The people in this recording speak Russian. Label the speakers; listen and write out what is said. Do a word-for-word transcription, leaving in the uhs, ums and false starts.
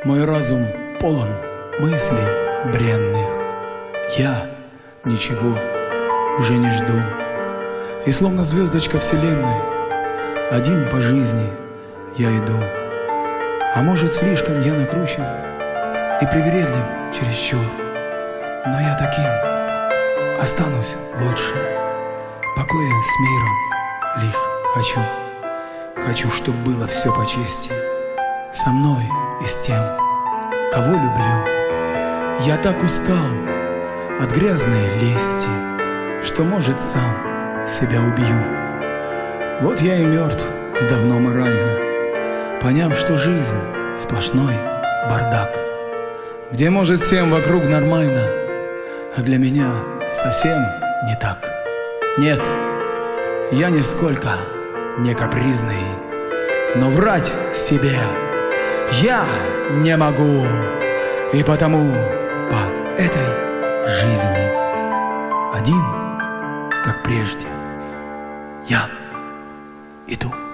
Speaker 1: Мой разум полон мыслей бренных. Я ничего уже не жду. И словно звездочка вселенной, один по жизни я иду. А может, слишком я накручен и привередлив чересчур, но я таким останусь лучше. Покоя с миром лишь хочу. Хочу, чтоб было все по чести, со мной и с тем, кого люблю. Я так устал от грязной лести, что, может, сам себя убью. Вот я и мертв давно морально, поняв, что жизнь сплошной бардак, где, может, всем вокруг нормально, а для меня совсем не так. Нет, я нисколько не капризный, но врать себе я не могу, и потому по этой жизни один, как прежде, я иду.